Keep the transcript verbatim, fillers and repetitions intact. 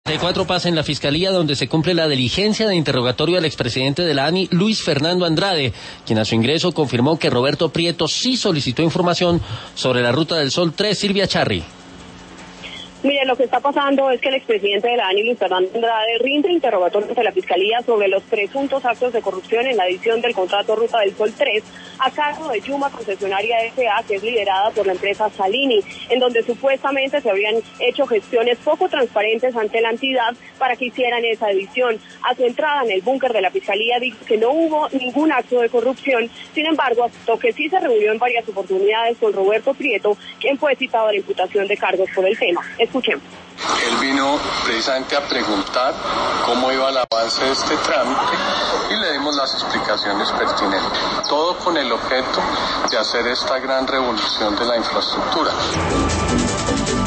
De cuatro pasa en la Fiscalía, donde se cumple la diligencia de interrogatorio al expresidente de la A N I, Luis Fernando Andrade, quien a su ingreso confirmó que Roberto Prieto sí solicitó información sobre la Ruta del Sol tres. Silvia Charri. Mire, lo que está pasando es que el expresidente de la A N I, Luis Fernando Andrade, rinde interrogatorio ante la Fiscalía sobre los presuntos actos de corrupción en la edición del contrato Ruta del Sol tres a cargo de Yuma Concesionaria S A, que es liderada por la empresa Salini, en donde supuestamente se habrían hecho gestiones poco transparentes ante la entidad para que hicieran esa edición. A su entrada en el búnker de la Fiscalía dijo que no hubo ningún acto de corrupción, sin embargo, aceptó que sí se reunió en varias oportunidades con Roberto Prieto, quien fue citado a la imputación de cargos por el tema. Escuchemos. Él vino precisamente a preguntar cómo iba el avance de este trámite y le dimos las explicaciones pertinentes. Todo con el objeto de hacer esta gran revolución de la infraestructura.